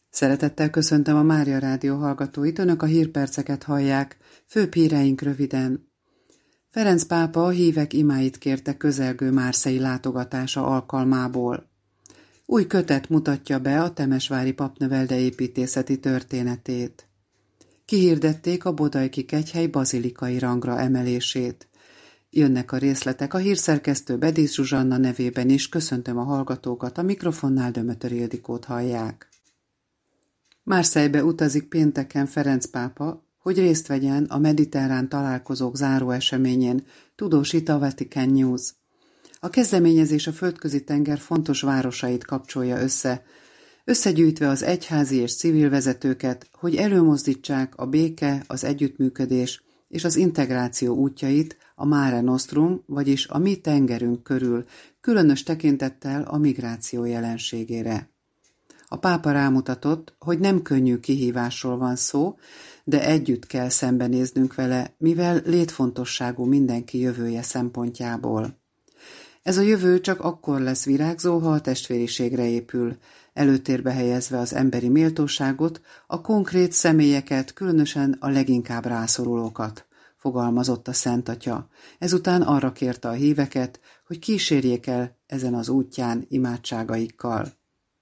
Szeretettel köszöntöm a Mária Rádió hallgatóit, önök a hírperceket hallják, főbb híreink röviden. Ferenc pápa a hívek imáit kérte közelgő márszei látogatása alkalmából. Új kötet mutatja be a temesvári papnövelde építészeti történetét. Kihirdették a bodajki kegyhely bazilikai rangra emelését. Jönnek a részletek, a hírszerkesztő Bedész Zsuzsanna nevében is köszöntöm a hallgatókat, a mikrofonnál Dömötör Ildikót hallják. Marseille-be utazik pénteken Ferenc pápa, hogy részt vegyen a mediterrán találkozók záróeseményén, tudósít a Vatican News. A kezdeményezés a Földközi-tenger fontos városait kapcsolja összegyűjtve az egyházi és civil vezetőket, hogy előmozdítsák a béke, az együttműködés és az integráció útjait a Mare Nostrum, vagyis a mi tengerünk körül, különös tekintettel a migráció jelenségére. A pápa rámutatott, hogy nem könnyű kihívásról van szó, de együtt kell szembenéznünk vele, mivel létfontosságú mindenki jövője szempontjából. Ez a jövő csak akkor lesz virágzó, ha a testvériségre épül, előtérbe helyezve az emberi méltóságot, a konkrét személyeket, különösen a leginkább rászorulókat, fogalmazott a Szent Atya. Ezután arra kérte a híveket, hogy kísérjék el ezen az útján imádságaikkal.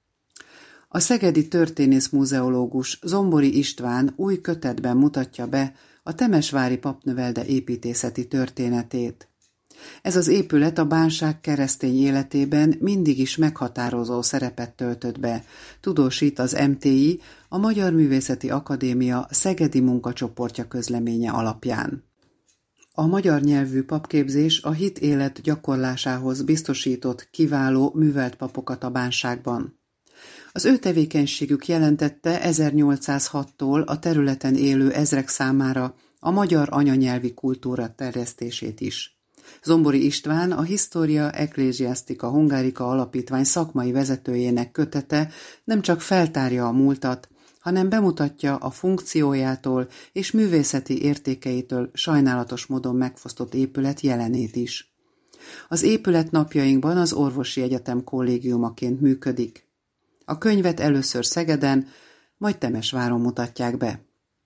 A szegedi történész-muzeológus Zombori István új kötetben mutatja be a temesvári papnövelde építészeti történetét. Ez az épület a bánság keresztény életében mindig is meghatározó szerepet töltött be, tudósít az MTI, a Magyar Művészeti Akadémia szegedi munkacsoportja közleménye alapján. A magyar nyelvű papképzés a hit élet gyakorlásához biztosított kiváló művelt papokat a bánságban. Az ő tevékenységük jelentette 1806-tól a területen élő ezrek számára a magyar anyanyelvi kultúra terjesztését is. Zombori István, a Historia Ecclesiastica Hungarica alapítvány szakmai vezetőjének kötete nem csak feltárja a múltat, hanem bemutatja a funkciójától és művészeti értékeitől sajnálatos módon megfosztott épület jelenét is. Az épület napjainkban az Orvosi Egyetem kollégiumaként működik. A könyvet először Szegeden, majd Temesváron mutatják be.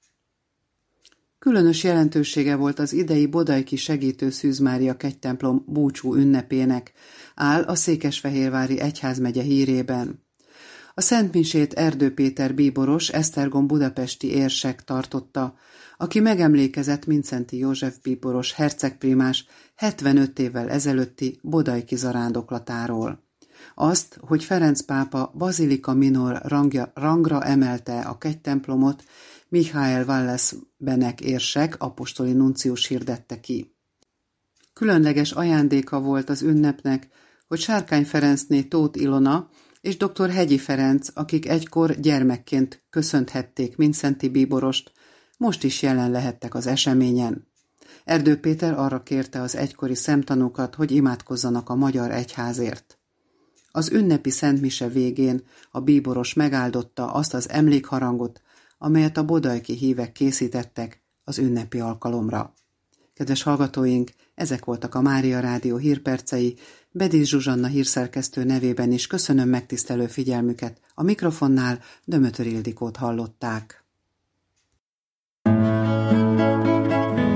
Különös jelentősége volt az idei bodajki segítő Szűz Mária kegytemplom búcsú ünnepének, áll a Székesfehérvári egyházmegye hírében. A szentmisét Erdő Péter bíboros, Esztergom budapesti érsek tartotta, aki megemlékezett Mindszenty József bíboros hercegprímás 75 évvel ezelőtti bodajki zarándoklatáról. Azt, hogy Ferenc pápa Bazilika Minor rangra emelte a kegytemplomot, Michael Wallace Benek érsek, apostoli nuncius hirdette ki. Különleges ajándéka volt az ünnepnek, hogy Sárkány Ferencné Tóth Ilona és dr. Hegyi Ferenc, akik egykor gyermekként köszönthették Mindszenty bíborost, most is jelen lehettek az eseményen. Erdő Péter arra kérte az egykori szemtanúkat, hogy imádkozzanak a magyar egyházért. Az ünnepi szentmise végén a bíboros megáldotta azt az emlékharangot, amelyet a bodajki hívek készítettek az ünnepi alkalomra. Kedves hallgatóink, ezek voltak a Mária Rádió hírpercei, Bedész Zsuzsanna hírszerkesztő nevében is köszönöm megtisztelő figyelmüket, a mikrofonnál Dömötör Ildikót hallották.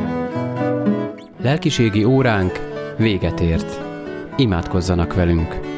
Lelkiségi óránk véget ért. Imádkozzanak velünk!